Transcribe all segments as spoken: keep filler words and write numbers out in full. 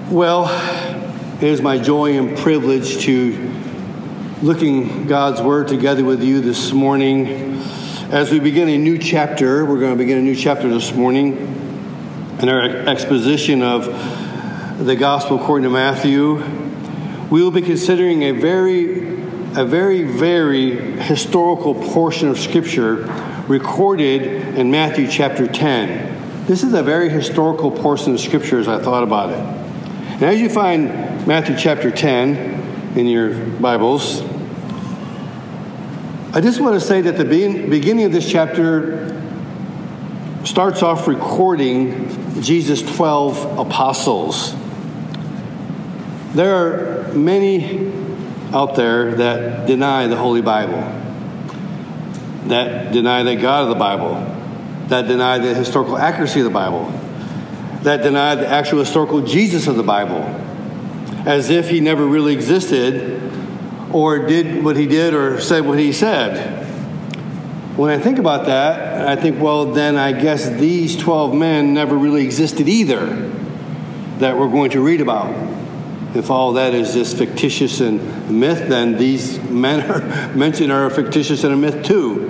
Well, it is my joy and privilege to looking God's Word together with you this morning. As we begin a new chapter, we're going to begin a new chapter this morning in our exposition of the Gospel according to Matthew. We will be considering a very, a very, very historical portion of Scripture recorded in Matthew chapter ten. This is a very historical portion of Scripture as I thought about it. And as you find Matthew chapter ten in your Bibles, I just want to say that the beginning of this chapter starts off recording Jesus' twelve apostles. There are many out there that deny the Holy Bible, that deny the God of the Bible, that deny the historical accuracy of the Bible, that deny the actual historical Jesus of the Bible, as if he never really existed or did what he did or said what he said. When I think about that, I think, well, then I guess these twelve men never really existed either that we're going to read about. If all that is just fictitious and myth, then these men are mentioned are fictitious and a myth too.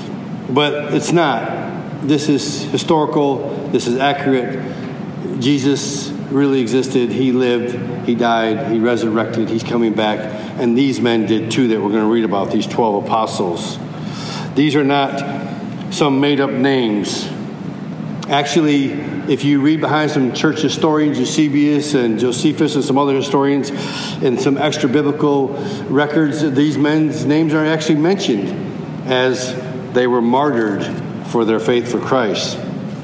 But it's not. This is historical. This is accurate. Jesus really existed. He lived. He died. He resurrected. He's coming back. And these men did too that we're going to read about, these twelve apostles. These are not some made-up names. Actually, if you read behind some church historians, Eusebius and Josephus and some other historians, and some extra biblical records, these men's names are actually mentioned as they were martyred for their faith for Christ.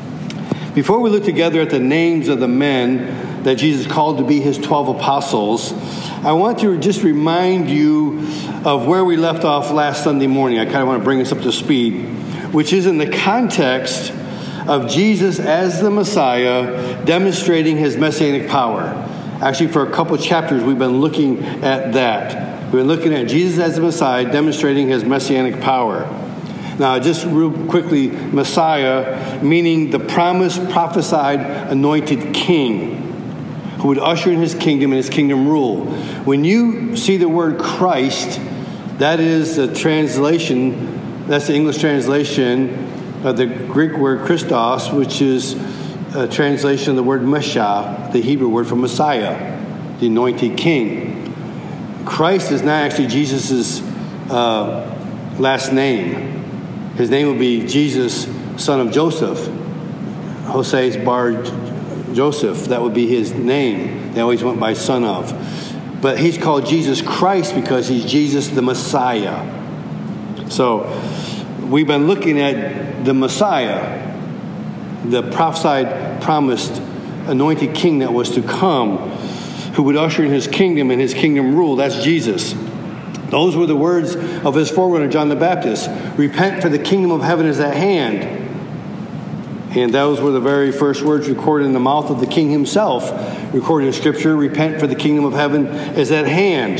Before we look together at the names of the men that Jesus called to be his twelve apostles, I want to just remind you of where we left off last Sunday morning. I kind of want to bring us up to speed, which is in the context of Jesus as the Messiah demonstrating his messianic power. Actually, for a couple of chapters, we've been looking at that. We've been looking at Jesus as the Messiah demonstrating his messianic power. Now, just real quickly, Messiah, meaning the promised, prophesied, anointed king who would usher in his kingdom and his kingdom rule. When you see the word Christ, that is a translation, that's the English translation of the Greek word Christos, which is a translation of the word Messiah, the Hebrew word for Messiah, the anointed king. Christ is not actually Jesus' uh, last name. His name would be Jesus, son of Joseph. Jose's bar Joseph, that would be his name. They always went by son of. But he's called Jesus Christ because he's Jesus the Messiah. So we've been looking at the Messiah, the prophesied, promised, anointed king that was to come, who would usher in his kingdom and his kingdom rule. That's Jesus. Those were the words of his forerunner, John the Baptist. Repent, for the kingdom of heaven is at hand. And those were the very first words recorded in the mouth of the king himself, recorded in Scripture. Repent, for the kingdom of heaven is at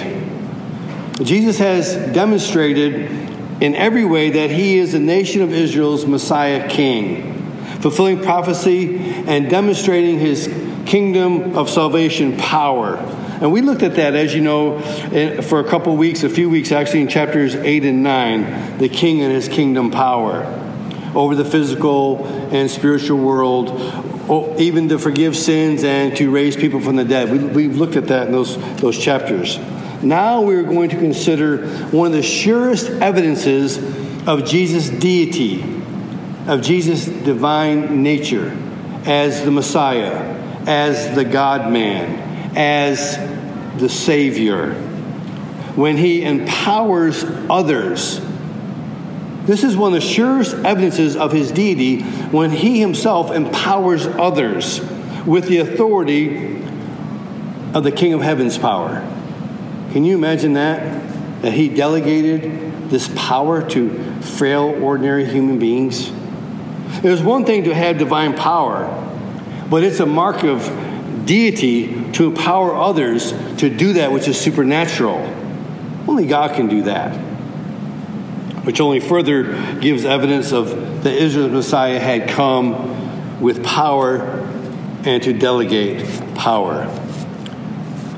hand. Jesus has demonstrated in every way that he is the nation of Israel's Messiah king, fulfilling prophecy and demonstrating his kingdom of salvation power. And we looked at that, as you know, for a couple of weeks, a few weeks actually, in chapters eight and nine, the king and his kingdom power over the physical and spiritual world, even to forgive sins and to raise people from the dead. We, we've looked at that in those, those chapters. Now we're going to consider one of the surest evidences of Jesus' deity, of Jesus' divine nature as the Messiah, as the God-man, as the Savior, when he empowers others. This is one of the surest evidences of his deity, when he himself empowers others with the authority of the King of Heaven's power. Can you imagine that? That he delegated this power to frail, ordinary human beings? It was one thing to have divine power, but it's a mark of deity to empower others to do that which is supernatural. Only God can do that. Which only further gives evidence of that Israel's Messiah had come with power and to delegate power.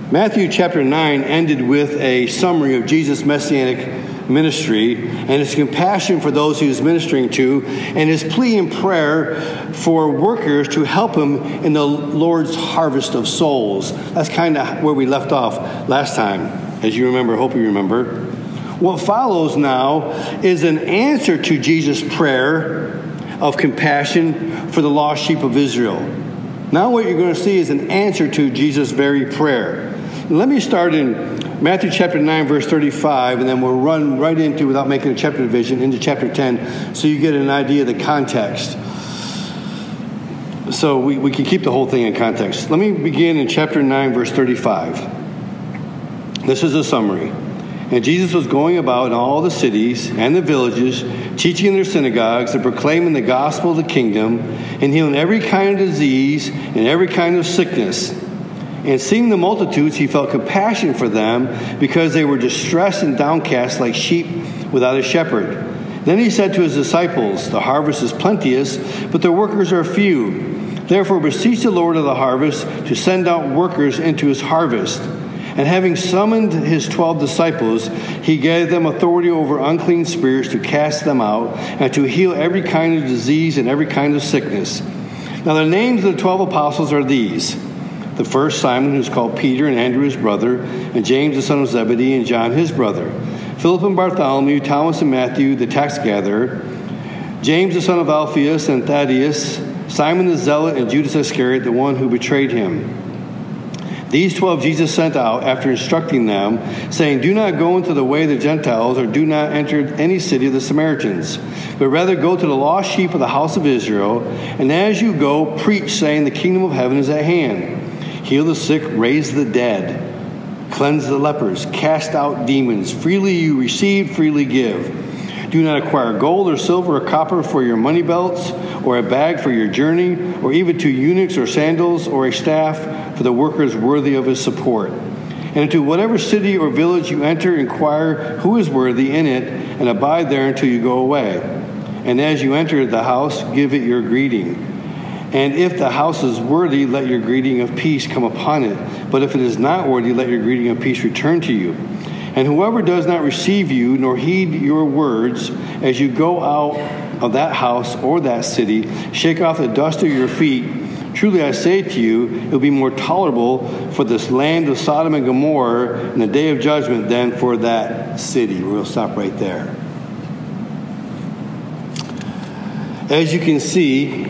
Matthew chapter nine ended with a summary of Jesus' messianic ministry and his compassion for those he was ministering to, and his plea and prayer for workers to help him in the Lord's harvest of souls. That's kind of where we left off last time, as you remember, hope you remember. What follows now is an answer to Jesus' prayer of compassion for the lost sheep of Israel. Now what you're going to see is an answer to Jesus' very prayer. Let me start in Matthew chapter nine, verse thirty-five, and then we'll run right into, without making a chapter division, into chapter ten, so you get an idea of the context. So we, we can keep the whole thing in context. Let me begin in chapter nine, verse thirty-five. This is a summary. And Jesus was going about in all the cities and the villages, teaching in their synagogues and proclaiming the gospel of the kingdom, and healing every kind of disease and every kind of sickness. And seeing the multitudes, he felt compassion for them because they were distressed and downcast like sheep without a shepherd. Then he said to his disciples, "The harvest is plenteous, but the workers are few. Therefore beseech the Lord of the harvest to send out workers into his harvest." And having summoned his twelve disciples, he gave them authority over unclean spirits to cast them out and to heal every kind of disease and every kind of sickness. Now the names of the twelve apostles are these: the first, Simon, who's called Peter, and Andrew his brother, and James the son of Zebedee, and John his brother, Philip and Bartholomew, Thomas and Matthew the tax gatherer, James the son of Alphaeus and Thaddeus, Simon the zealot, and Judas Iscariot, the one who betrayed him. These twelve Jesus sent out after instructing them, saying, "Do not go into the way of the Gentiles, or do not enter any city of the Samaritans, but rather go to the lost sheep of the house of Israel. And as you go, preach, saying, the kingdom of heaven is at hand. Heal the sick, raise the dead, cleanse the lepers, cast out demons. Freely you receive, freely give. Do not acquire gold or silver or copper for your money belts, or a bag for your journey, or even two eunuchs or sandals or a staff, for the worker is worthy of his support. And into whatever city or village you enter, inquire who is worthy in it, and abide there until you go away. And as you enter the house, give it your greeting. And if the house is worthy, let your greeting of peace come upon it. But if it is not worthy, let your greeting of peace return to you. And whoever does not receive you, nor heed your words, as you go out of that house or that city, shake off the dust of your feet. Truly I say to you, it will be more tolerable for this land of Sodom and Gomorrah in the day of judgment than for that city." We'll stop right there. As you can see,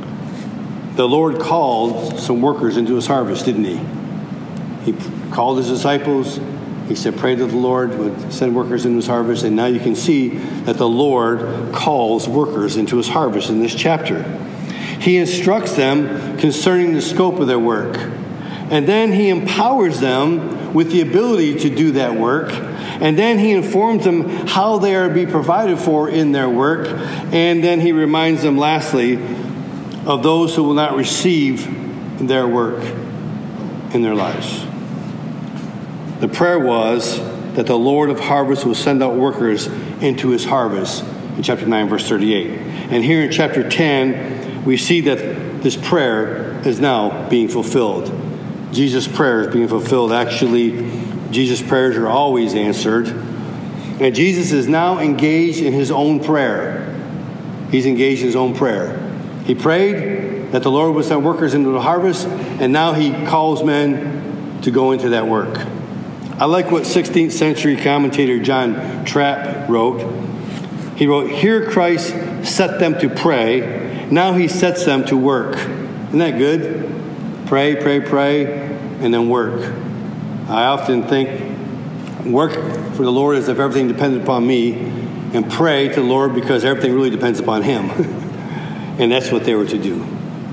the Lord called some workers into his harvest, didn't he? He called his disciples. He said, pray that the Lord would send workers into his harvest. And now you can see that the Lord calls workers into his harvest in this chapter. He instructs them concerning the scope of their work. And then he empowers them with the ability to do that work. And then he informs them how they are to be provided for in their work. And then he reminds them, lastly, of those who will not receive their work in their lives. The prayer was that the Lord of harvest will send out workers into his harvest in chapter nine, verse thirty-eight. And here in chapter ten, we see that this prayer is now being fulfilled. Jesus' prayer is being fulfilled. Actually, Jesus' prayers are always answered. And Jesus is now engaged in his own prayer. He's engaged in his own prayer. He prayed that the Lord would send workers into the harvest, and now he calls men to go into that work. I like what sixteenth century commentator John Trapp wrote. He wrote, "Here Christ set them to pray, now he sets them to work." Isn't that good? Pray, pray, pray, and then work. I often think work for the Lord as if everything depended upon me, and pray to the Lord because everything really depends upon him. And that's what they were to do.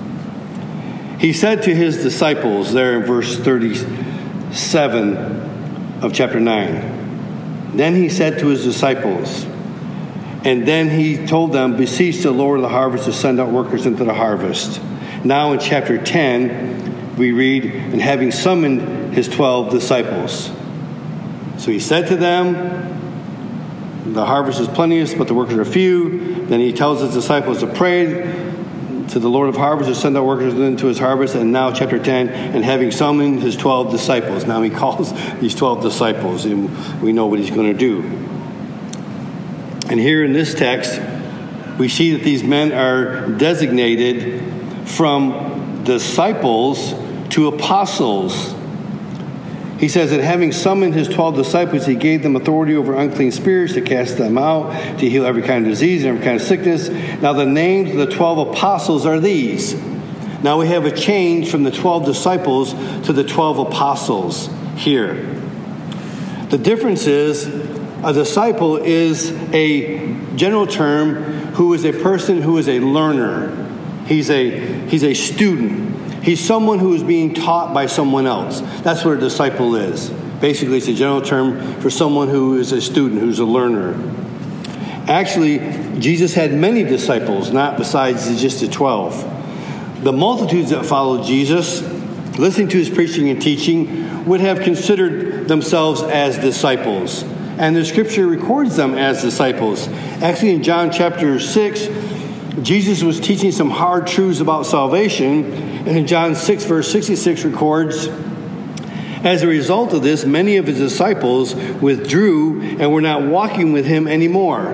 He said to his disciples there in verse thirty-seven of chapter nine, then he said to his disciples, and then he told them, beseech the Lord of the harvest to send out workers into the harvest. Now in chapter ten, we read, and having summoned his twelve disciples. So he said to them, the harvest is plenteous, but the workers are few. Then he tells his disciples to pray to the Lord of harvest to send out workers into his harvest. And now chapter ten, and having summoned his twelve disciples. Now he calls these twelve disciples, and we know what he's going to do. And here in this text, we see that these men are designated from disciples to apostles. He says that having summoned his twelve disciples, he gave them authority over unclean spirits to cast them out, to heal every kind of disease and every kind of sickness. Now the names of the twelve apostles are these. Now we have a change from the twelve disciples to the twelve apostles here. The difference is a disciple is a general term who is a person who is a learner. He's a, he's a student. He's someone who is being taught by someone else. That's what a disciple is. Basically, it's a general term for someone who is a student, who's a learner. Actually, Jesus had many disciples, not besides just the twelve. The multitudes that followed Jesus, listening to his preaching and teaching, would have considered themselves as disciples. And the scripture records them as disciples. Actually, in John chapter six, Jesus was teaching some hard truths about salvation. And in John six, verse sixty-six records, as a result of this, many of his disciples withdrew and were not walking with him anymore.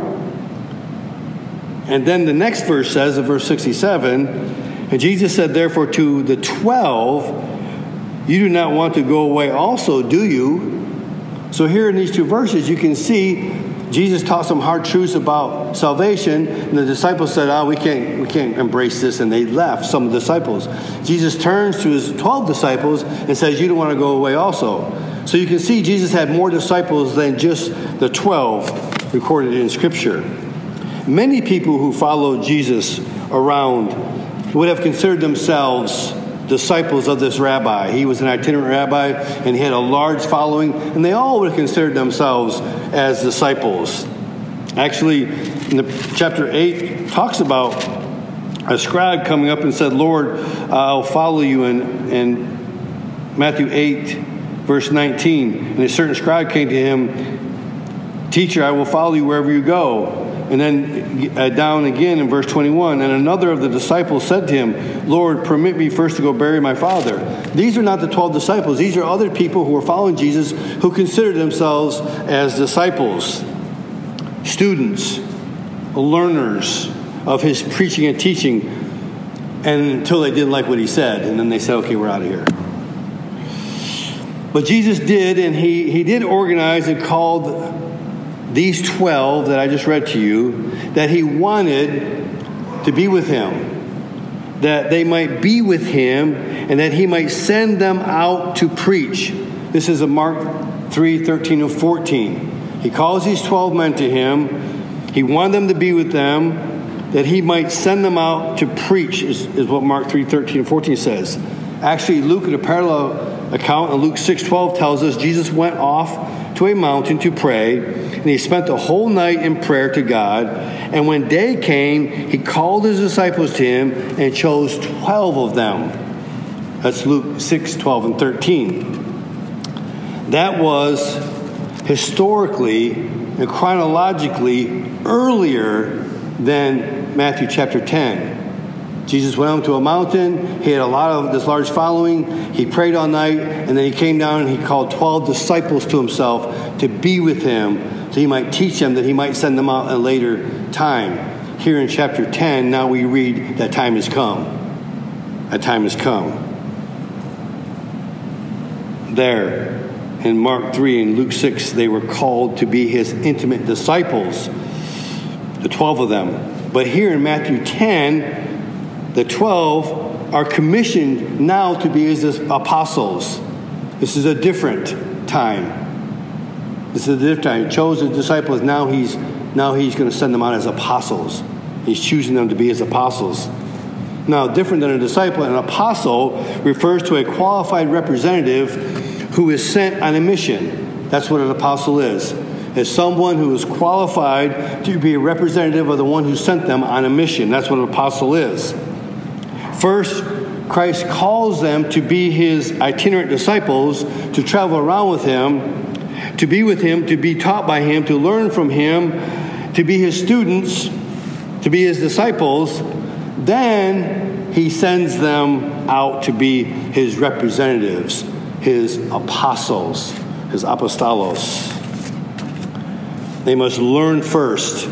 And then the next verse says, in verse sixty-seven, and Jesus said, therefore, to the twelve, you do not want to go away also, do you? So here in these two verses, you can see Jesus taught some hard truths about salvation, and the disciples said, oh, we can't, we can't embrace this, and they left, some of the disciples. Jesus turns to his twelve disciples and says, you don't want to go away also. So you can see Jesus had more disciples than just the twelve recorded in Scripture. Many people who followed Jesus around would have considered themselves disciples of this rabbi. He was an itinerant rabbi, and he had a large following, and they all would have considered themselves as disciples. Actually, in the chapter eight, talks about a scribe coming up and said, Lord, I'll follow you. In, in Matthew eight, verse nineteen, and a certain scribe came to him, teacher, I will follow you wherever you go. And then uh, down again in verse twenty-one, and another of the disciples said to him, Lord, permit me first to go bury my father. These are not the twelve disciples. These are other people who were following Jesus who considered themselves as disciples, students, learners of his preaching and teaching, and until they didn't like what he said. And then they said, okay, we're out of here. But Jesus did, and he, he did organize and called these twelve that I just read to you, that he wanted to be with him, that they might be with him, and that he might send them out to preach. This is in Mark three, thirteen and fourteen. He calls these twelve men to him. He wanted them to be with them, that he might send them out to preach, is, is what Mark three, thirteen and fourteen says. Actually, Luke, in a parallel account, in Luke six, twelve tells us Jesus went off to a mountain to pray, and he spent the whole night in prayer to God. And when day came, he called his disciples to him and chose twelve of them. That's Luke six, twelve, and thirteen. That was historically and chronologically earlier than Matthew chapter ten. Jesus went up to a mountain. He had a lot of this large following. He prayed all night, and then he came down and he called twelve disciples to himself to be with him, so he might teach them, that he might send them out at a later time. Here in chapter ten, now we read that time has come. That time has come. There, in Mark three and Luke six, they were called to be his intimate disciples, the twelve of them. But here in Matthew ten, the twelve are commissioned now to be his apostles. This is a different time. This is a different time. He chose his disciples. Now he's now he's going to send them out as apostles. He's choosing them to be his apostles. Now, different than a disciple, an apostle refers to a qualified representative who is sent on a mission. That's what an apostle is. It's someone who is qualified to be a representative of the one who sent them on a mission. That's what an apostle is. First, Christ calls them to be his itinerant disciples, to travel around with him, to be with him, to be taught by him, to learn from him, to be his students, to be his disciples. Then he sends them out to be his representatives, his apostles, his apostolos. They must learn first,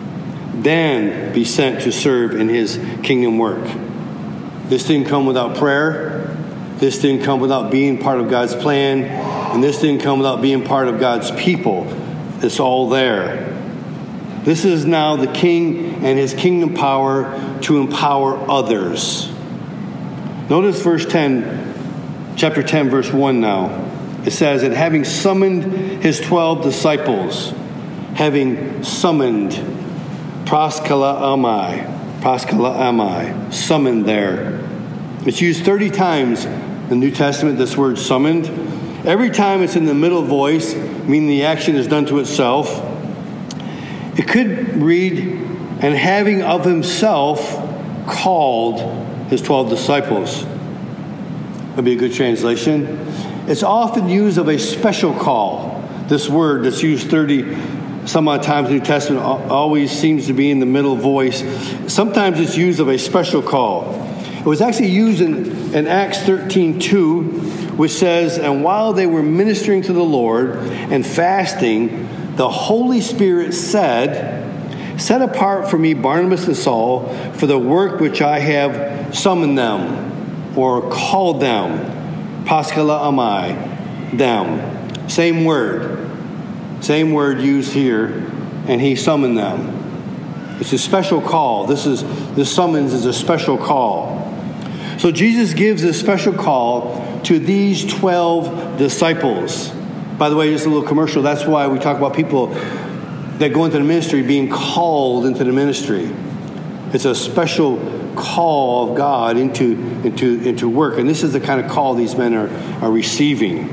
then be sent to serve in his kingdom work. This didn't come without prayer. This didn't come without being part of God's plan. And this didn't come without being part of God's people. It's all there. This is now the king and his kingdom power to empower others. Notice verse ten, chapter ten, verse one now. It says, and having summoned his twelve disciples, having summoned, proskalaamai, proskalaamai, summoned there. It's used thirty times in the New Testament, this word summoned. Every time it's in the middle voice, meaning the action is done to itself. It could read, and having of himself called his twelve disciples. Would be a good translation. It's often used of a special call. This word that's used thirty some odd times in the New Testament always seems to be in the middle voice. Sometimes it's used of a special call. It was actually used in, in Acts thirteen two, which says, and while they were ministering to the Lord and fasting, the Holy Spirit said, set apart for me Barnabas and Saul for the work which I have summoned them, or called them, paskalaamai, them. Same word. Same word used here, and he summoned them. It's a special call. This is this summons is a special call. So Jesus gives a special call to these twelve disciples. By the way, just a little commercial. That's why we talk about people that go into the ministry being called into the ministry. It's a special call of God into, into, into work. And this is the kind of call these men are, are receiving.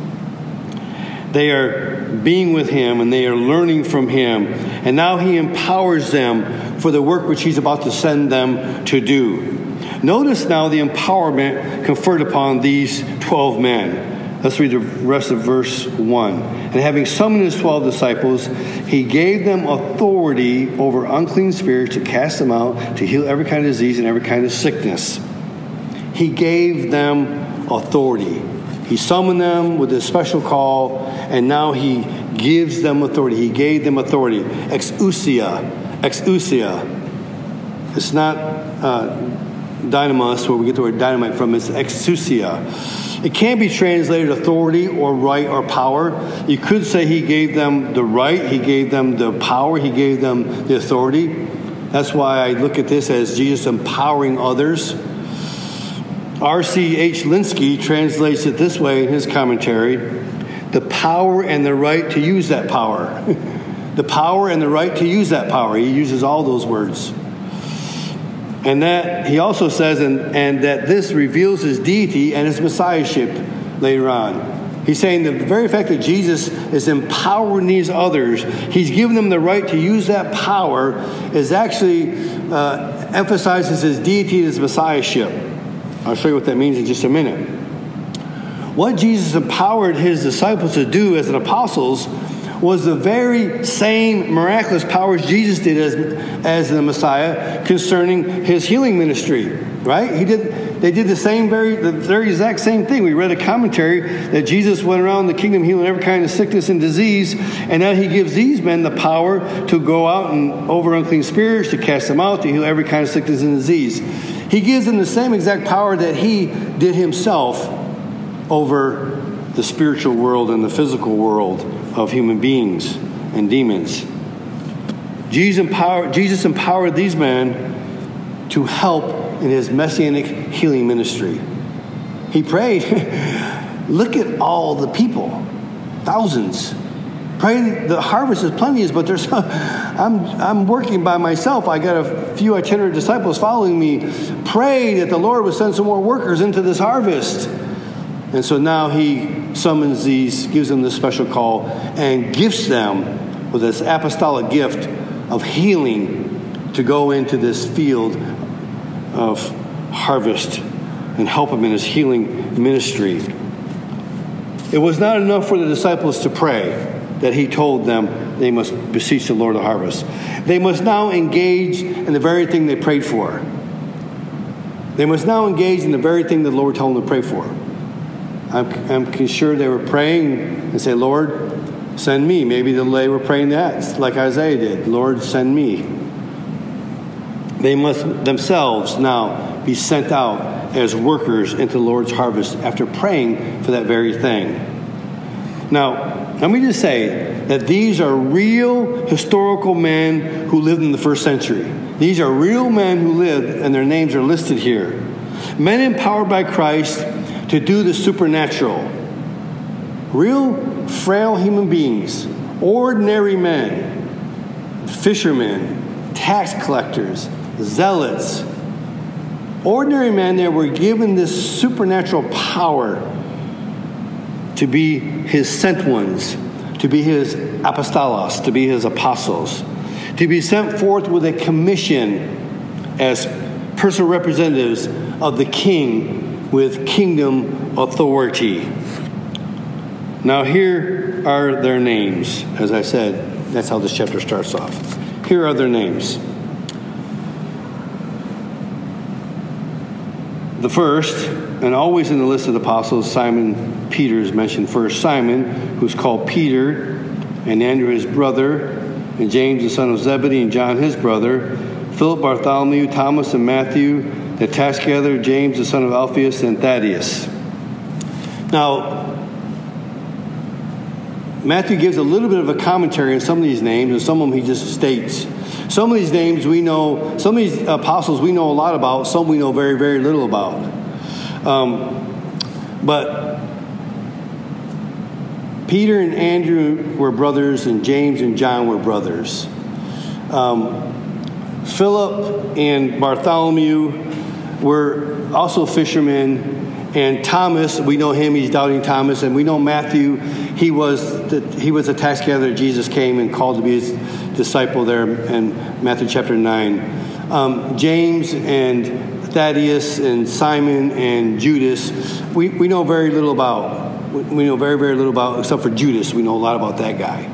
They are being with him and they are learning from him. And now he empowers them for the work which he's about to send them to do. Notice now the empowerment conferred upon these twelve men. Let's read the rest of verse one. And having summoned his twelve disciples, he gave them authority over unclean spirits to cast them out, to heal every kind of disease and every kind of sickness. He gave them authority. He summoned them with a special call, and now he gives them authority. He gave them authority. Exousia. Exousia. It's not uh, dynamis, where we get the word dynamite from. It's exousia. It can't be translated authority or right or power. You could say he gave them the right, he gave them the power, he gave them the authority. That's why I look at this as Jesus empowering others. R C H Linsky translates it this way in his commentary: the power and the right to use that power. The power and the right to use that power. He uses all those words. And that he also says, and, and that this reveals his deity and his messiahship later on. He's saying the very fact that Jesus is empowering these others, he's given them the right to use that power, is actually uh, emphasizes his deity and his messiahship. I'll show you what that means in just a minute. What Jesus empowered his disciples to do as an apostles was the very same miraculous powers Jesus did as, as the Messiah concerning his healing ministry, right? He did. They did the same, very, the very exact same thing. We read a commentary that Jesus went around the kingdom healing every kind of sickness and disease, and now he gives these men the power to go out and over unclean spirits, to cast them out, to heal every kind of sickness and disease. He gives them the same exact power that he did himself over the spiritual world and the physical world of human beings and demons. Jesus empowered, Jesus empowered these men to help in his messianic healing ministry. He prayed, look at all the people, thousands. Pray the harvest is plenteous, but there's I'm I'm working by myself. I got a few itinerant disciples following me. Pray that the Lord would send some more workers into this harvest. And so now he summons these, gives them this special call, and gifts them with this apostolic gift of healing to go into this field of harvest and help him in his healing ministry. It was not enough for the disciples to pray that he told them they must beseech the Lord of the harvest. They must now engage in the very thing they prayed for. They must now engage in the very thing the Lord told them to pray for. I'm, I'm sure they were praying and say, Lord, send me. Maybe they were praying that, like Isaiah did. Lord, send me. They must themselves now be sent out as workers into the Lord's harvest after praying for that very thing. Now, let me just say that these are real historical men who lived in the first century. These are real men who lived, and their names are listed here. Men empowered by Christ to do the supernatural. Real frail human beings, ordinary men, fishermen, tax collectors, zealots. Ordinary men that were given this supernatural power to be his sent ones, to be his apostolos, to be his apostles, to be sent forth with a commission as personal representatives of the king with kingdom authority. Now here are their names. As I said, that's how this chapter starts off. Here are their names. The first, and always in the list of the apostles, Simon Peter is mentioned first. Simon, who's called Peter, and Andrew his brother, and James the son of Zebedee, and John his brother, Philip, Bartholomew, Thomas, and Matthew, the tax gatherer, James the son of Alphaeus, and Thaddeus. Now, Matthew gives a little bit of a commentary on some of these names, and some of them he just states. Some of these names we know, some of these apostles we know a lot about, some we know very, very little about. Um, but Peter and Andrew were brothers, and James and John were brothers. Um, Philip and Bartholomew were also fishermen. And Thomas, we know him, he's Doubting Thomas. And we know Matthew, he was the, he was a tax gatherer. Jesus came and called to be his disciple there in Matthew chapter nine. Um, James and Thaddeus and Simon and Judas, we, we know very little about. We know very, very little about, except for Judas. We know a lot about that guy.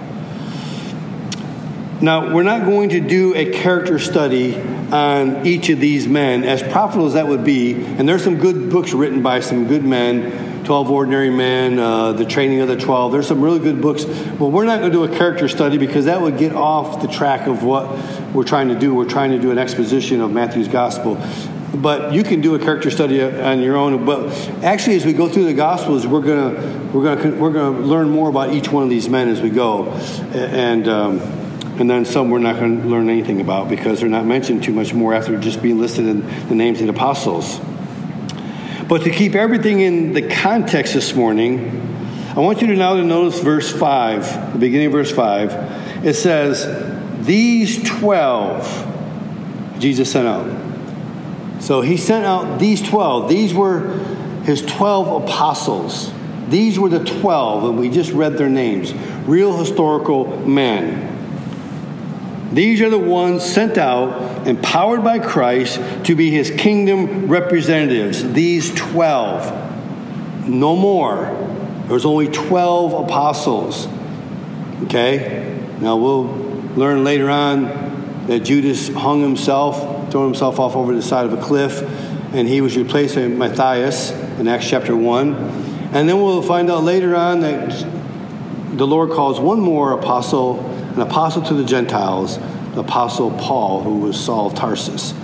Now, we're not going to do a character study on each of these men, as profitable as that would be. And there's some good books written by some good men, twelve Ordinary Men, uh, The Training of the twelve. There's some really good books. Well, we're not going to do a character study because that would get off the track of what we're trying to do. We're trying to do an exposition of Matthew's gospel. But you can do a character study on your own. But actually, as we go through the Gospels, we're gonna we're gonna we're gonna learn more about each one of these men as we go, and um, and then some we're not going to learn anything about because they're not mentioned too much more after just being listed in the names of the apostles. But to keep everything in the context this morning, I want you to now to notice verse five, the beginning of verse five. It says, "These twelve Jesus sent out." So he sent out these twelve. These were his twelve apostles. These were the twelve, and we just read their names. Real historical men. These are the ones sent out, empowered by Christ, to be his kingdom representatives. These twelve. No more. There was only twelve apostles. Okay? Now we'll learn later on that Judas hung himself, thrown himself off over the side of a cliff, and he was replaced by Matthias in Acts chapter one. And then we'll find out later on that the Lord calls one more apostle, an apostle to the Gentiles, the apostle Paul, who was Saul of Tarsus.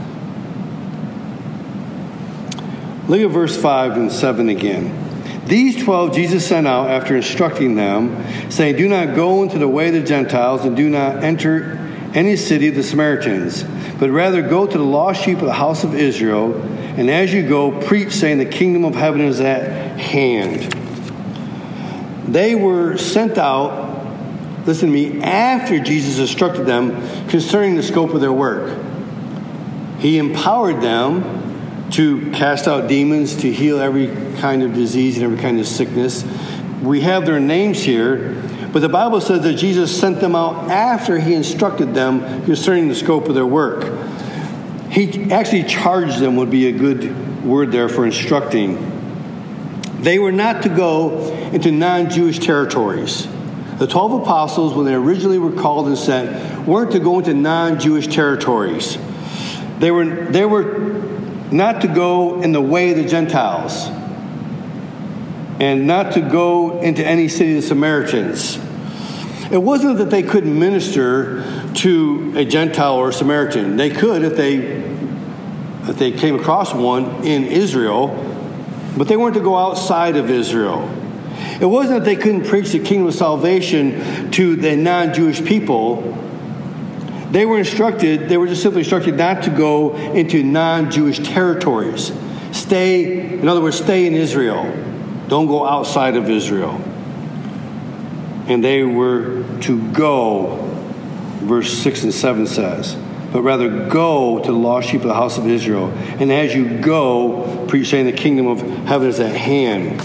Look at verse five and seven again. These twelve Jesus sent out after instructing them, saying, "Do not go into the way of the Gentiles, and do not enter any city of the Samaritans, but rather go to the lost sheep of the house of Israel, and as you go, preach, saying, the kingdom of heaven is at hand." They were sent out, listen to me, after Jesus instructed them concerning the scope of their work. He empowered them to cast out demons, to heal every kind of disease and every kind of sickness. We have their names here, but the Bible says that Jesus sent them out after he instructed them concerning the scope of their work. He actually charged them, would be a good word there for instructing. They were not to go into non-Jewish territories. The twelve apostles, when they originally were called and sent, weren't to go into non-Jewish territories. They were, they were not to go in the way of the Gentiles, and not to go into any city of the Samaritans. It wasn't that they couldn't minister to a Gentile or a Samaritan. They could if they if they came across one in Israel, but they weren't to go outside of Israel. It wasn't that they couldn't preach the kingdom of salvation to the non-Jewish people. They were instructed, they were just simply instructed not to go into non-Jewish territories. Stay, in other words, stay in Israel. Don't go outside of Israel. And they were to go, verse six and seven says, but rather go to the lost sheep of the house of Israel. And as you go, preach, saying the kingdom of heaven is at hand.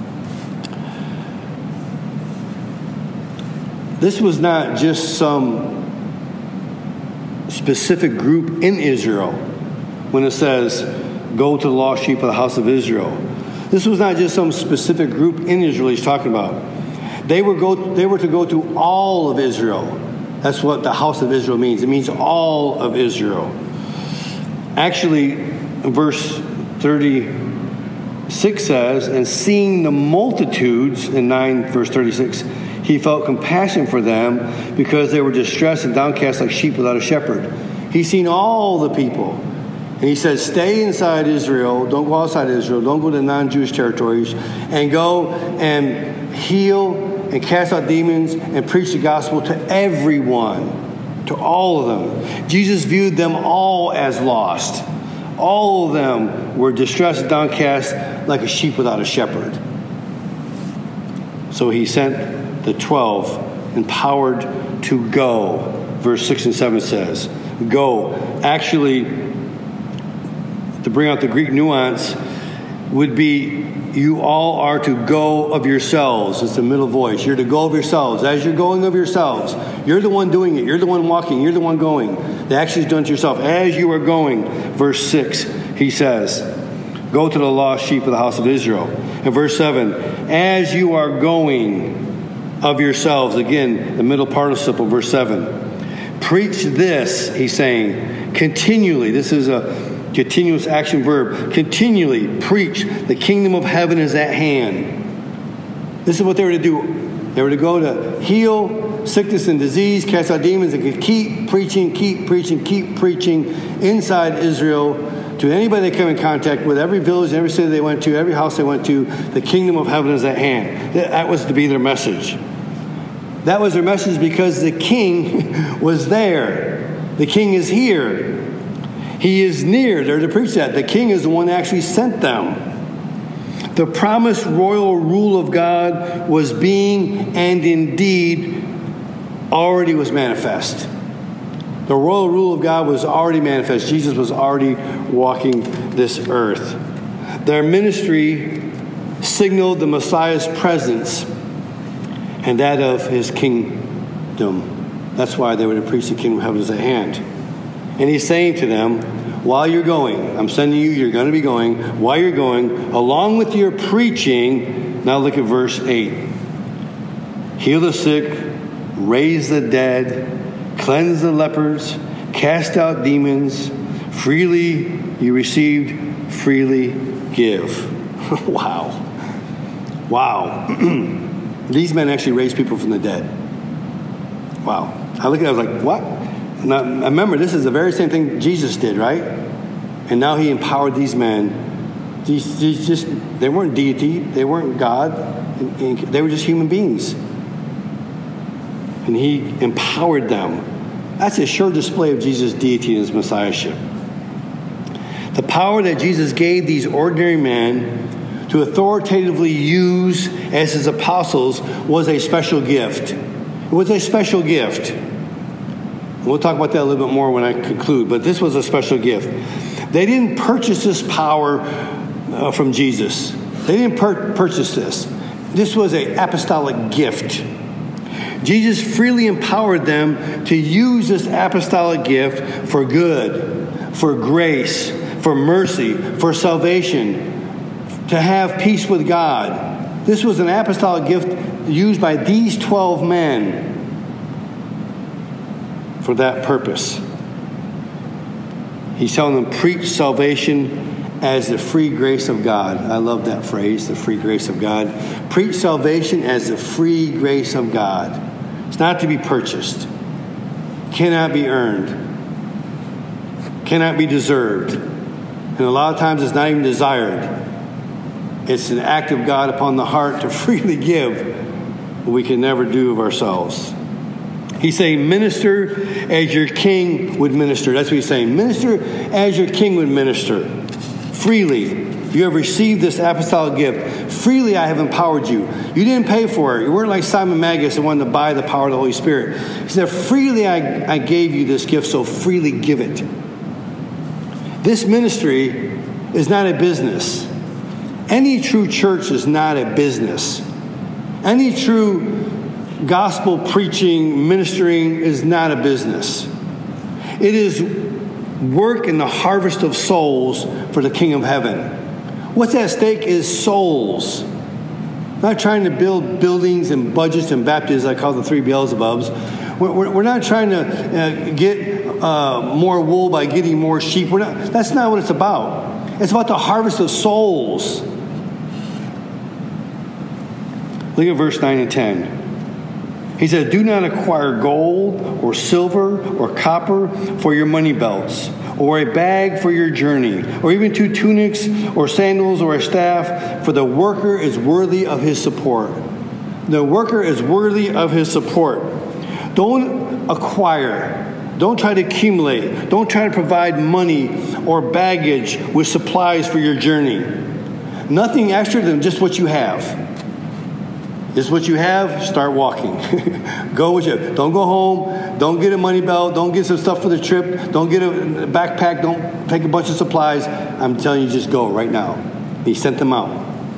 This was not just some specific group in Israel when it says, go to the lost sheep of the house of Israel. This was not just some specific group in Israel he's talking about. They were go. They were to go to all of Israel. That's what the house of Israel means. It means all of Israel. Actually, verse thirty-six says, and seeing the multitudes, in nine, verse thirty-six, he felt compassion for them because they were distressed and downcast like sheep without a shepherd. He's seen all the people. And he says, stay inside Israel. Don't go outside Israel. Don't go to non-Jewish territories. And go and heal and cast out demons and preach the gospel to everyone, to all of them. Jesus viewed them all as lost. All of them were distressed and downcast like a sheep without a shepherd. So he sent the twelve, empowered to go. Verse six and seven says, go. Actually, to bring out the Greek nuance, would be you all are to go of yourselves. It's the middle voice. You're to go of yourselves. As you're going of yourselves, you're the one doing it. You're the one walking. You're the one going. The action is done to yourself. As you are going, verse six, he says, go to the lost sheep of the house of Israel. And verse seven, as you are going of yourselves, again, the middle participle, verse seven, preach this, he's saying, continually. This is a continuous action verb. Continually preach. The kingdom of heaven is at hand. This is what they were to do. They were to go to heal sickness and disease, cast out demons, and keep preaching, keep preaching, keep preaching inside Israel to anybody they come in contact with, every village, every city they went to, every house they went to. The kingdom of heaven is at hand. That was to be their message. That was their message because the king was there. The king is here. He is near. They're to preach that. The king is the one that actually sent them. The promised royal rule of God was being and indeed already was manifest. The royal rule of God was already manifest. Jesus was already walking this earth. Their ministry signaled the Messiah's presence and that of his kingdom. That's why they were to preach the kingdom of heaven is at hand. And he's saying to them, while you're going, I'm sending you, you're going to be going, while you're going, along with your preaching, now look at verse eight. Heal the sick, raise the dead, cleanse the lepers, cast out demons. Freely you received, freely give. Wow. Wow. These men actually raised people from the dead. Wow. I look at it, I was like, what? Now, remember, this is the very same thing Jesus did, right? And now he empowered these men. These, these just, they weren't deity. They weren't God. They were just human beings. And he empowered them. That's a sure display of Jesus' deity and his messiahship. The power that Jesus gave these ordinary men to authoritatively use as his apostles was a special gift. It was a special gift. We'll talk about that a little bit more when I conclude, but this was a special gift. They didn't purchase this power uh, from Jesus. They didn't pur- purchase this. This was an apostolic gift. Jesus freely empowered them to use this apostolic gift for good, for grace, for mercy, for salvation, to have peace with God. This was an apostolic gift used by these twelve men for that purpose. He's telling them, preach salvation as the free grace of God. I love that phrase, the free grace of God. Preach salvation as the free grace of God. It's not to be purchased. Cannot be earned. Cannot be deserved. And a lot of times it's not even desired. It's an act of God upon the heart to freely give what we can never do of ourselves. He's saying, minister as your king would minister. That's what he's saying. Minister as your king would minister. Freely. You have received this apostolic gift. Freely I have empowered you. You didn't pay for it. You weren't like Simon Magus and wanted to buy the power of the Holy Spirit. He said, freely I, I gave you this gift, so freely give it. This ministry is not a business. Any true church is not a business. Any true gospel preaching, ministering is not a business. It is work in the harvest of souls for the King of Heaven. What's at stake is souls. I'm not trying to build buildings and budgets and baptisms I call the three Beelzebubs. We're, we're, we're not trying to uh, get uh, more wool by getting more sheep. We're not, that's not what it's about. It's about the harvest of souls. Look at verse nine and ten. He said, do not acquire gold or silver or copper for your money belts, or a bag for your journey, or even two tunics or sandals or a staff, for the worker is worthy of his support. The worker is worthy of his support. Don't acquire. Don't try to accumulate. Don't try to provide money or baggage with supplies for your journey. Nothing extra than just what you have. This is what you have, start walking. Go with you. Don't go home. Don't get a money belt. Don't get some stuff for the trip. Don't get a backpack. Don't take a bunch of supplies. I'm telling you, just go right now. He sent them out.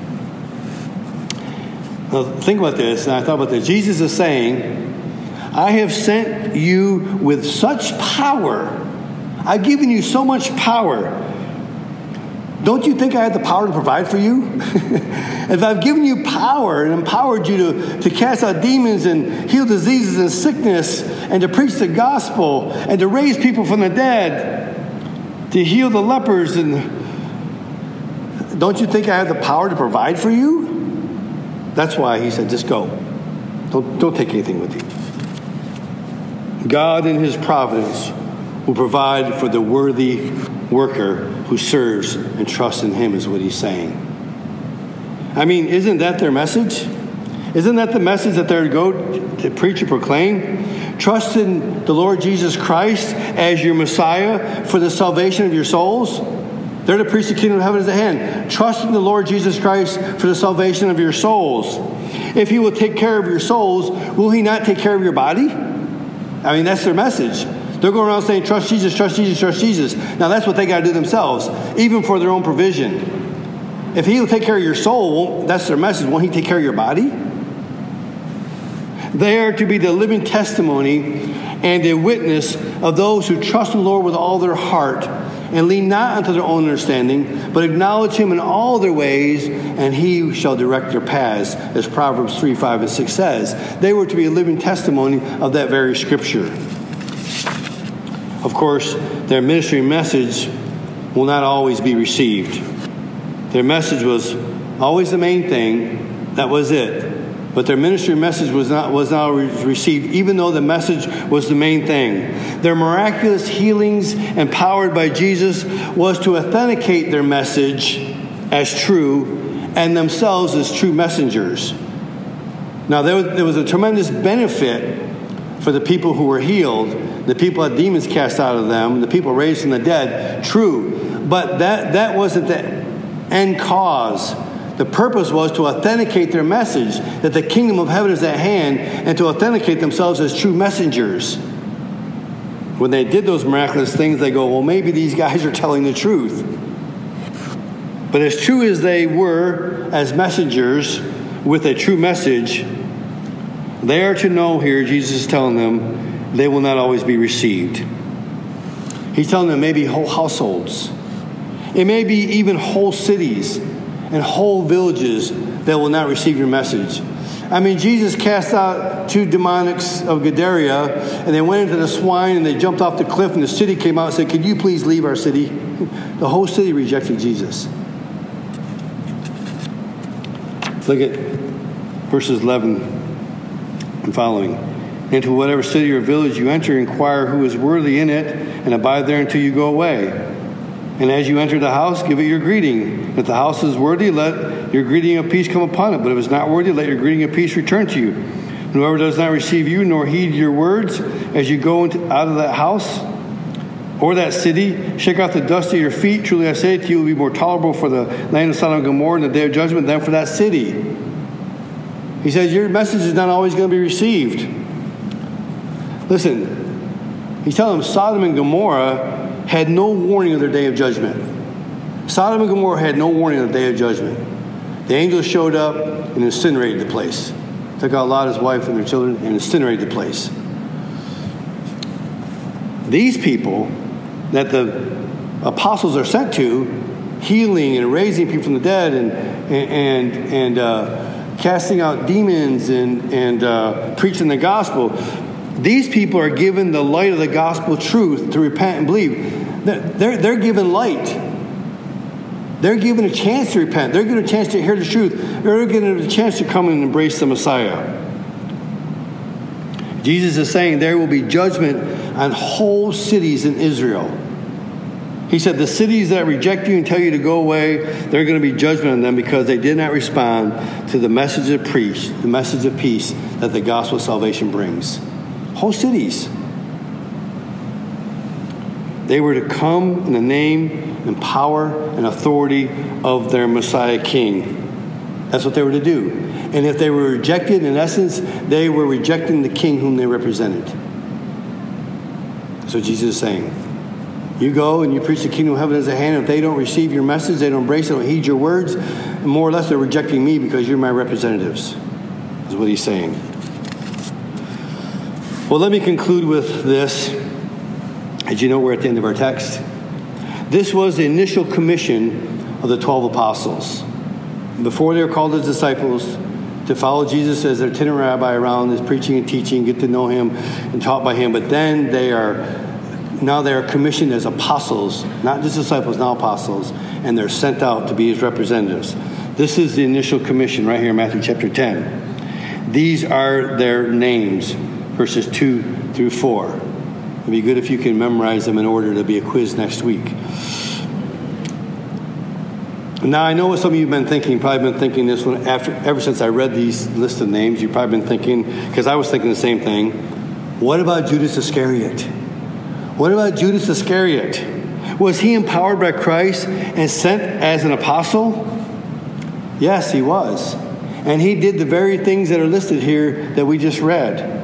Now, think about this, and I thought about this. Jesus is saying, I have sent you with such power. I've given you so much power. Don't you think I had the power to provide for you? If I've given you power and empowered you to, to cast out demons and heal diseases and sickness and to preach the gospel and to raise people from the dead, to heal the lepers, and don't you think I have the power to provide for you? That's why he said, just go. Don't, don't take anything with you. God in his providence will provide for the worthy worker who serves and trusts in him, is what he's saying. I mean, isn't that their message? Isn't that the message that they're to go to preach and proclaim? Trust in the Lord Jesus Christ as your Messiah for the salvation of your souls. They're to preach the kingdom of heaven as a hand. Trust in the Lord Jesus Christ for the salvation of your souls. If he will take care of your souls, will he not take care of your body? I mean, that's their message. They're going around saying, trust Jesus, trust Jesus, trust Jesus. Now, that's what they got to do themselves, even for their own provision. If he will take care of your soul, that's their message. Won't he take care of your body? They are to be the living testimony and a witness of those who trust the Lord with all their heart and lean not unto their own understanding, but acknowledge him in all their ways, and he shall direct their paths, as Proverbs three, five, and six says. They were to be a living testimony of that very scripture. Of course, their ministry message will not always be received. Their message was always the main thing. That was it. But their ministry message was not was not received, even though the message was the main thing. Their miraculous healings, empowered by Jesus, was to authenticate their message as true and themselves as true messengers. Now, there was, there was a tremendous benefit for the people who were healed. The people had demons cast out of them. The people raised from the dead. True. But that, that wasn't the end cause. The purpose was to authenticate their message, that the kingdom of heaven is at hand, and to authenticate themselves as true messengers. When they did those miraculous things, they go, well, maybe these guys are telling the truth. But as true as they were as messengers with a true message, they are to know here, Jesus is telling them, they will not always be received. He's telling them maybe whole households. It may be even whole cities and whole villages that will not receive your message. I mean, Jesus cast out two demonics of Gadara, and they went into the swine, and they jumped off the cliff, and the city came out and said, "Could you please leave our city?" The whole city rejected Jesus. Look at verses eleven and following. "Into whatever city or village you enter, inquire who is worthy in it, and abide there until you go away. And as you enter the house, give it your greeting. If the house is worthy, let your greeting of peace come upon it. But if it's not worthy, let your greeting of peace return to you. And whoever does not receive you, nor heed your words, as you go into, out of that house or that city, shake off the dust of your feet. Truly I say to you, it will be more tolerable for the land of Sodom and Gomorrah in the day of judgment than for that city." He says, your message is not always going to be received. Listen, he's telling them Sodom and Gomorrah had no warning of their day of judgment. Sodom and Gomorrah had no warning of the day of judgment. The angels showed up and incinerated the place. Took out Lot, his wife, and their children, and incinerated the place. These people that the apostles are sent to, healing and raising people from the dead, and and and, and uh, casting out demons, and and uh, preaching the gospel. These people are given the light of the gospel truth to repent and believe. They're, they're, they're given light. They're given a chance to repent. They're given a chance to hear the truth. They're given a chance to come and embrace the Messiah. Jesus is saying there will be judgment on whole cities in Israel. He said the cities that reject you and tell you to go away, they're going to be judgment on them because they did not respond to the message of peace, the message of peace that the gospel of salvation brings. Whole cities. They were to come in the name and power and authority of their Messiah King. That's what they were to do. And if they were rejected, in essence, they were rejecting the King whom they represented. So Jesus is saying, you go and you preach the kingdom of heaven as a hand. If they don't receive your message, they don't embrace it, don't heed your words, and more or less they're rejecting me because you're my representatives. Is what he's saying. Well, let me conclude with this. As you know, we're at the end of our text. This was the initial commission of the twelve apostles. Before they were called as disciples, to follow Jesus as their itinerant rabbi around his preaching and teaching, get to know him and taught by him. But then they are, now they are commissioned as apostles, not just disciples, now apostles, and they're sent out to be his representatives. This is the initial commission right here in Matthew chapter ten. These are their names, verses two through four. It'd be good if you can memorize them in order to be a quiz next week. Now, I know what some of you have been thinking. You've probably been thinking this one after, ever since I read these list of names. You've probably been thinking, because I was thinking the same thing, what about Judas Iscariot? What about Judas Iscariot? Was he empowered by Christ and sent as an apostle? Yes, he was. And he did the very things that are listed here that we just read.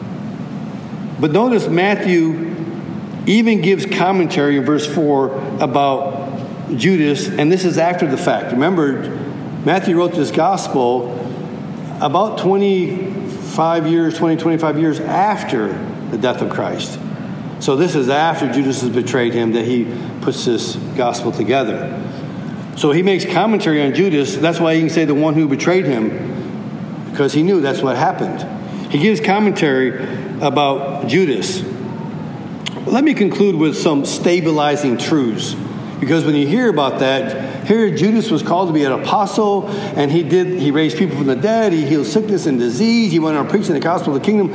But notice Matthew even gives commentary in verse four about Judas, and this is after the fact. Remember, Matthew wrote this gospel about twenty-five years, twenty, twenty-five years after the death of Christ. So this is after Judas has betrayed him that he puts this gospel together. So he makes commentary on Judas. That's why he can say the one who betrayed him, because he knew that's what happened. He gives commentary about Judas. Let me conclude with some stabilizing truths. Because when you hear about that, here Judas was called to be an apostle, and he did he raised people from the dead, he healed sickness and disease, he went on preaching the gospel of the kingdom,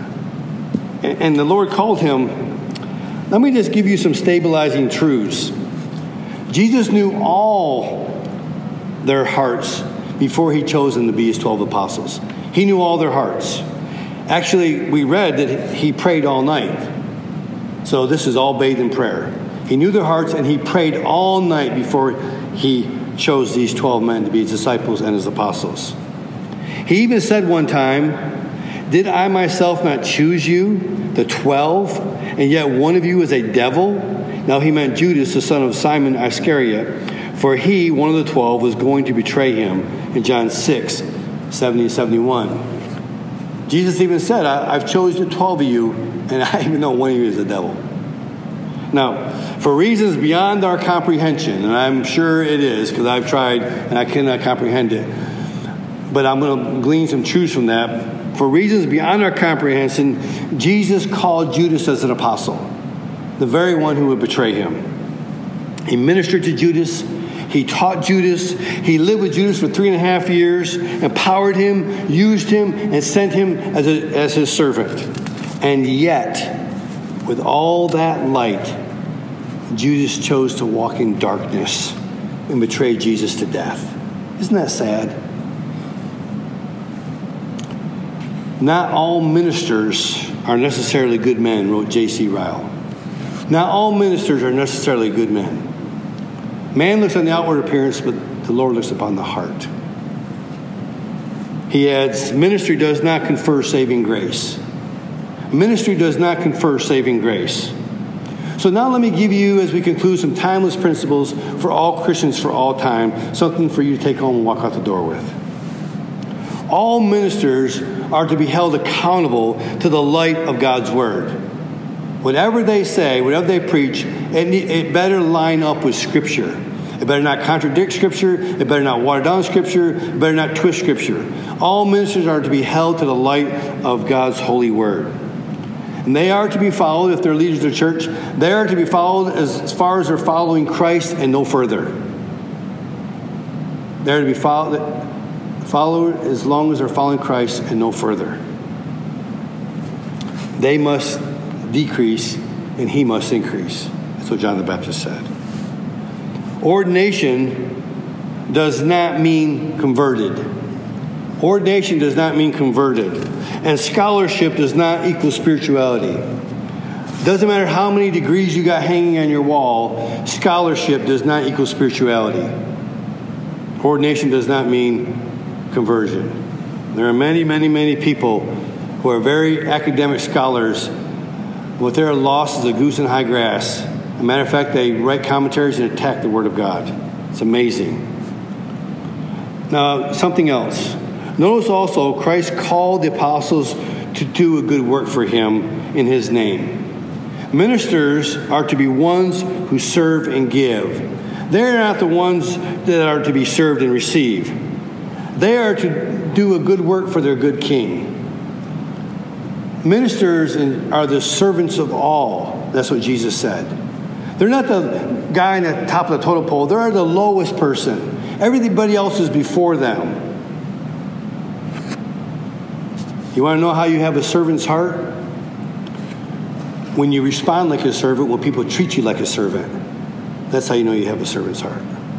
and the Lord called him. Let me just give you some stabilizing truths. Jesus knew all their hearts before he chose them to be his twelve apostles. He knew all their hearts. Actually, we read that he prayed all night. So this is all bathed in prayer. He knew their hearts, and he prayed all night before he chose these twelve men to be his disciples and his apostles. He even said one time, "Did I myself not choose you, the twelve, and yet one of you is a devil?" Now he meant Judas, the son of Simon Iscariot, for he, one of the twelve, was going to betray him in John six, seventy and seventy-one. Jesus even said, I, I've chosen twelve of you, and I even know one of you is a devil. Now, for reasons beyond our comprehension, and I'm sure it is, because I've tried and I cannot comprehend it, but I'm going to glean some truths from that. For reasons beyond our comprehension, Jesus called Judas as an apostle, the very one who would betray him. He ministered to Judas. He taught Judas. He lived with Judas for three and a half years, empowered him, used him, and sent him as, a, as his servant. And yet, with all that light, Judas chose to walk in darkness and betray Jesus to death. Isn't that sad? Not all ministers are necessarily good men, wrote J C Ryle. Not all ministers are necessarily good men. Man looks on the outward appearance, but the Lord looks upon the heart. He adds, ministry does not confer saving grace. Ministry does not confer saving grace. So now let me give you, as we conclude, some timeless principles for all Christians for all time, something for you to take home and walk out the door with. All ministers are to be held accountable to the light of God's word. Whatever they say, whatever they preach, it, it better line up with Scripture. It better not contradict Scripture. It better not water down Scripture. It better not twist Scripture. All ministers are to be held to the light of God's holy word. And they are to be followed, if they're leaders of the church, they are to be followed as, as far as they're following Christ and no further. They're to be followed, followed as long as they're following Christ and no further. They must decrease and he must increase. That's what John the Baptist said. Ordination does not mean converted. Ordination does not mean converted. And scholarship does not equal spirituality. Doesn't matter how many degrees you got hanging on your wall, scholarship does not equal spirituality. Ordination does not mean conversion. There are many, many, many people who are very academic scholars, but they're lost as a goose in high grass. As a matter of fact, they write commentaries and attack the Word of God. It's amazing. Now, something else. Notice also, Christ called the apostles to do a good work for him in his name. Ministers are to be ones who serve and give. They're not the ones that are to be served and receive. They are to do a good work for their good king. Ministers are the servants of all. That's what Jesus said. They're not the guy on the top of the totem pole. They're the lowest person. Everybody else is before them. You want to know how you have a servant's heart? When you respond like a servant, when people treat you like a servant. That's how you know you have a servant's heart.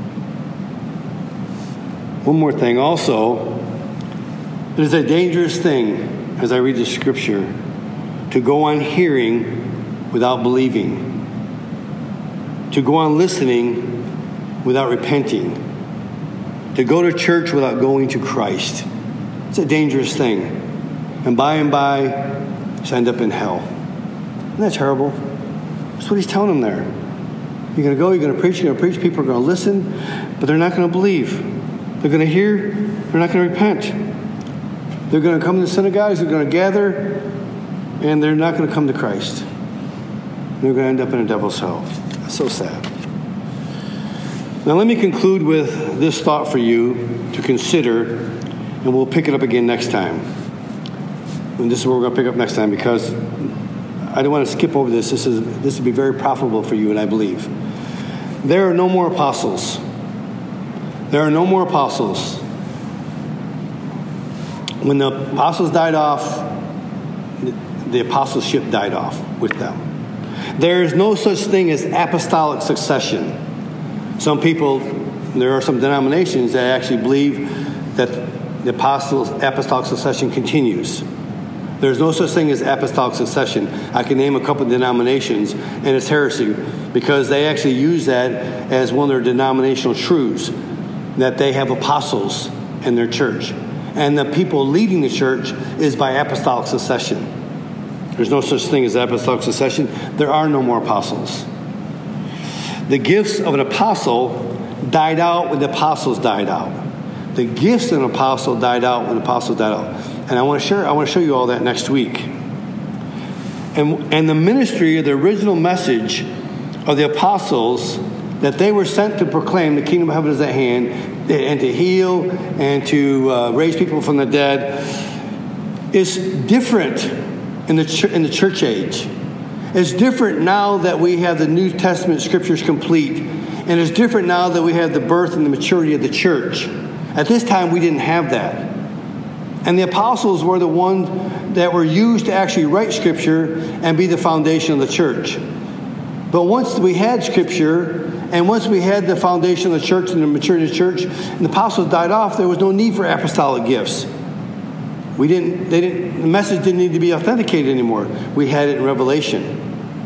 One more thing also. It is a dangerous thing, as I read the scripture, to go on hearing without believing. To go on listening without repenting. To go to church without going to Christ. It's a dangerous thing. And by and by, you end up in hell. Isn't that terrible? That's what he's telling them there. You're going to go, you're going to preach, you're going to preach. People are going to listen, but they're not going to believe. They're going to hear, they're not going to repent. They're going to come to the synagogues, they're going to gather, and they're not going to come to Christ. They're going to end up in a devil's hell. That's so sad. Now let me conclude with this thought for you to consider, and we'll pick it up again next time. And this is what we're going to pick up next time, because I don't want to skip over this. This is this will be very profitable for you, and I believe. There are no more apostles. There are no more apostles. When the apostles died off, the apostleship died off with them. There is no such thing as apostolic succession. Some people, there are some denominations that actually believe that the apostles, apostolic succession continues. There's no such thing as apostolic succession. I can name a couple of denominations, and it's heresy, because they actually use that as one of their denominational truths, that they have apostles in their church. And the people leading the church is by apostolic succession. There's no such thing as apostolic succession. There are no more apostles. The gifts of an apostle died out when the apostles died out. The gifts of an apostle died out when the apostles died out. And I want to share. I want to show you all that next week. And and the ministry of the original message of the apostles, that they were sent to proclaim the kingdom of heaven is at hand, and to heal and to uh, raise people from the dead is different in the ch- in the church age. It's different now that we have the New Testament scriptures complete, and it's different now that we have the birth and the maturity of the church. At this time, we didn't have that. And the apostles were the ones that were used to actually write scripture and be the foundation of the church. But once we had scripture, and once we had the foundation of the church and the maturity of the church, and the apostles died off, there was no need for apostolic gifts. We didn't, they didn't, the message didn't need to be authenticated anymore. We had it in Revelation.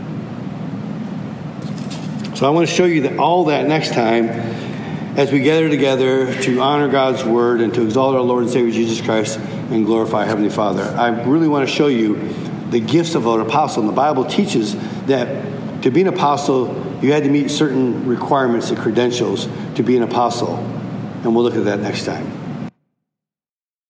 So I want to show you that, all that next time as we gather together to honor God's word and to exalt our Lord and Savior Jesus Christ and glorify Heavenly Father. I really want to show you the gifts of an apostle. And the Bible teaches that to be an apostle, you had to meet certain requirements and credentials to be an apostle. And we'll look at that next time.